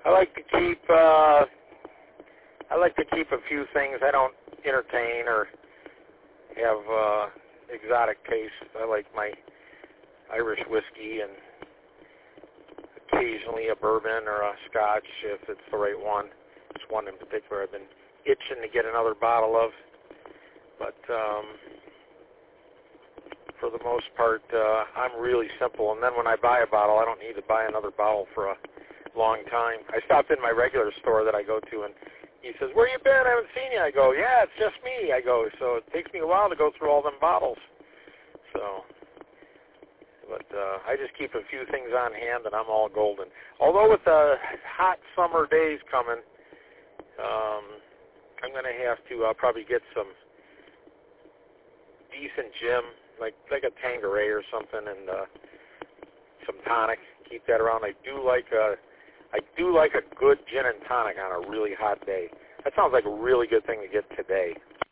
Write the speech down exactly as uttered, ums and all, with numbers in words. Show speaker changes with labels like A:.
A: I like to keep uh, I like to keep a few things. I don't entertain or have uh, exotic tastes. I like my Irish whiskey and occasionally a bourbon or a scotch if it's the right one. It's one in particular I've been itching to get another bottle of. But um, for the most part, uh, I'm really simple. And then when I buy a bottle, I don't need to buy another bottle for a long time. I stopped in my regular store that I go to, and he says, "Where you been? I haven't seen you." I go, "Yeah, it's just me." I go, so it takes me a while to go through all them bottles. So, but uh, I just keep a few things on hand, and I'm all golden. Although with the hot summer days coming, um, I'm going to have to uh, probably get some decent gin, like like a Tanqueray or something, and uh, some tonic. Keep that around. I do like a, I do like a good gin and tonic on a really hot day. That sounds like a really good thing to get today.